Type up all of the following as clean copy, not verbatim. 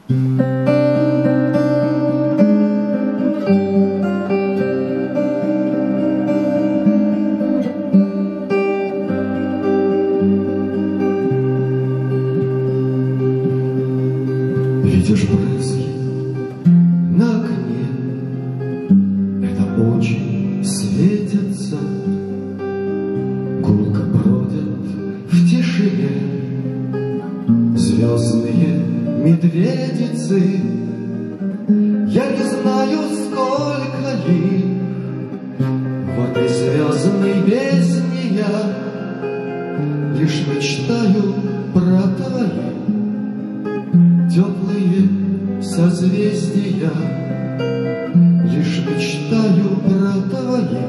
Видишь брызги на окне, это очень светится, гулко бродят в тишине звездные медведицы. Я не знаю, сколько их в этой звездной бездне, я лишь мечтаю про твои теплые созвездия, лишь мечтаю про твои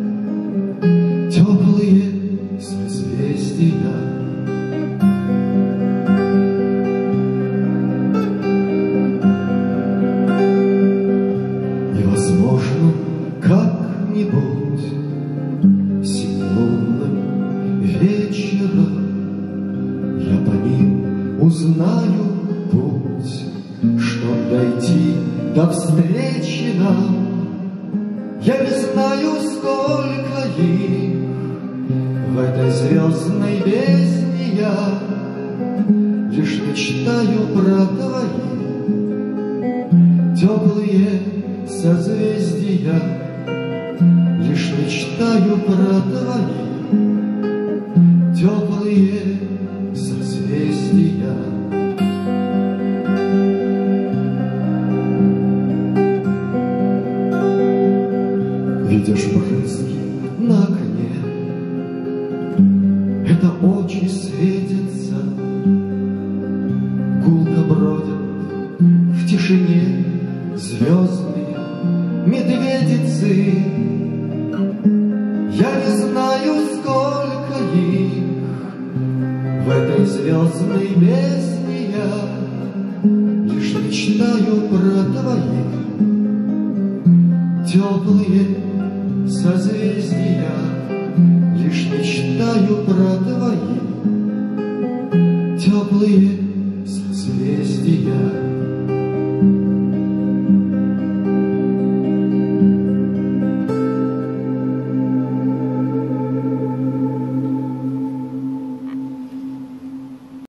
теплые созвездия. Невозможно как-нибудь лунным вечером я по ним узнаю путь, чтоб дойти до встречи нам. Я не знаю, сколько их в этой звездной бездне, я лишь мечтаю про твои теплые созвездия, лишь мечтаю про твои теплые созвездия. Видишь брызги на окне, это очи светятся, гулко бродят в тишине звездные медведицы. Я не знаю, сколько их в этой звездной бездне, я лишь мечтаю про твои теплые созвездия, лишь мечтаю про твои теплые